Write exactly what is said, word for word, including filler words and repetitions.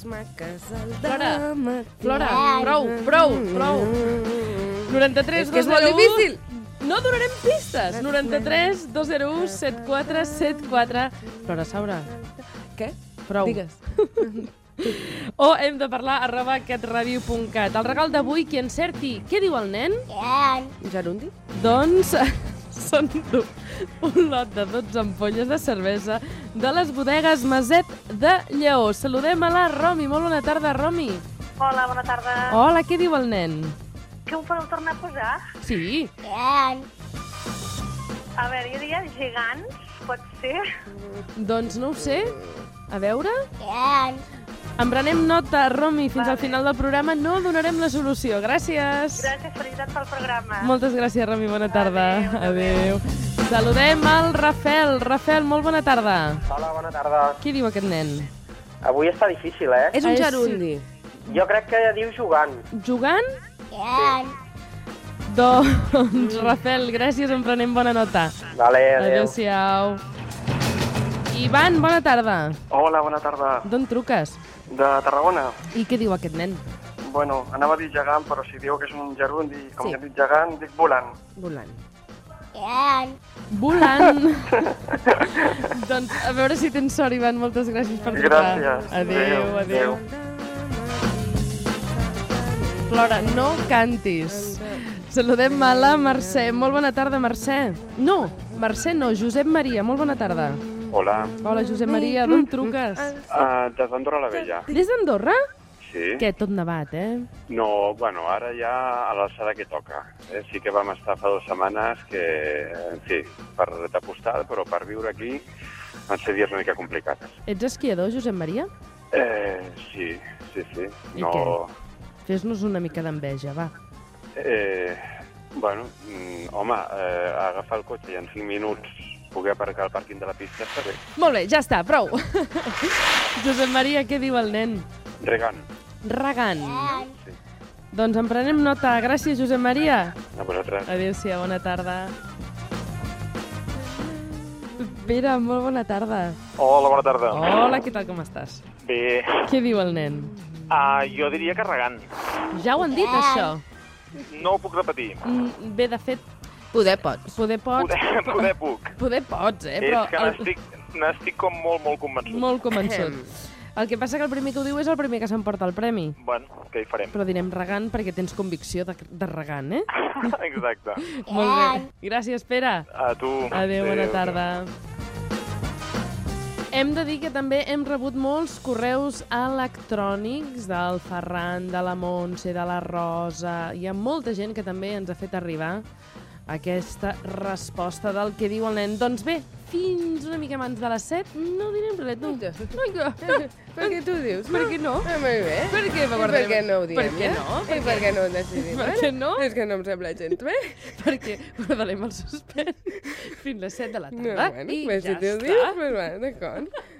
maques al Flora, dama. Flora, prou, prou, prou. noranta-tres És que és molt dos zero u. difícil. No donarem pistes. noranta-tres dos zero u set quatre set quatre. Flora Saura, Què? prou. Digues. O hem de parlar arroba catradio punt cat. El regal d'avui, qui encerti què diu el nen? Gerundi? Doncs són un lot de dotze ampolles de cervesa de les bodegues Maset de Lleó. Saludem a la Romi. Molt bona tarda, Romi. Hola, bona tarda. Hola, què diu el nen? Què ho podeu tornar a posar? Sí. A veure, jo diria gegants, pot ser? Doncs no ho sé. A veure... En prenem nota, Romi, fins al final del programa. No donarem la solució. Gràcies. Gràcies, felicitats pel programa. Moltes gràcies, Romi. Bona tarda. Adéu, Adéu. Saludem al Rafel. Rafel, molt bona tarda. Hola, bona tarda. Qui diu aquest nen? Avui està difícil, eh? És un Ah, és- gerundi. Jo crec que diu jugant. Jugant? Doncs, Rafel, gràcies, en prenem bona nota. Vale, adéu. Adéu-siau. Ivan, bona tarda. Hola, bona tarda. D'on truques? De Tarragona. I què diu aquest nen? Bueno, anava a dir gegant, però si diu que és un gerundi, com Sí. sí. ja he dit gegant, dic volant. Volant. Volant. Doncs a veure si tens sort, Ivan. Moltes gràcies per trucar. Gràcies. Adéu, Adéu, adéu. Flora, no cantis. Saludem a la Mercè. Molt bona tarda, Mercè. No, Mercè no, Josep Maria. Molt bona tarda. Hola, Hola, Josep Maria. D'on truques? uh, des d'Andorra la Vella. Des d'Andorra? Sí. Què, tot nevat, eh? No, bueno, ara ja a l'alçada que toca. Eh? Sí que vam estar fa dues setmanes que, en fi, per d'apostada, però per viure aquí van ser dies una mica complicats. Ets esquiador, Josep Maria? Eh, sí, sí, sí. I No, Fes-nos una mica d'enveja, va. eh, bueno, mm, home, eh, agafar el cotxe i en cinc minuts poder aparcar al pàrquing de la pista està bé. Molt bé, ja està, prou. Josep Maria, què diu el nen? Regant. Regant. Sí. Doncs en prenem nota. Gràcies, Josep Maria. A vosaltres. Adéu-siau, bona tarda. Pere, molt bona tarda. Hola, bona tarda. Hola, què tal, com estàs? Bé, Què diu el nen? uh, jo diria que regant. Ja ho han dit, això. No ho puc repetir. Mm, Bé, de fet, Poder pots. poder pots... Poder, poder puc. Poder pots, eh? És Però que el- n'estic n'estic com molt, molt convençut. molt convençut. El que passa que el primer que ho diu és el primer que s'emporta el premi. Bueno, què hi farem? Però direm regant perquè tens convicció de, de regant, eh? Exacte. Molt bé. Gràcies, Pere. A tu. Adéu, bona Adéu. tarda. Hem de dir que també hem rebut molts correus electrònics del Ferran, de la Montse, de la Rosa. Hi ha molta gent que també ens ha fet arribar aquesta resposta del que diu el nen. Doncs bé, fins una mica abans de les set no direm res, tu. Per què tu ho dius? Per què no? Ah, molt bé. Per què, I per què no ho diem? Per què ja? no? I per què no ho decidim? Per ara? què no? És que no em sembla gens bé. Perquè guardarem el suspens fins les set de la No, tarda bueno, i bé, ja si tu ho està. dius, pues va, d'acord.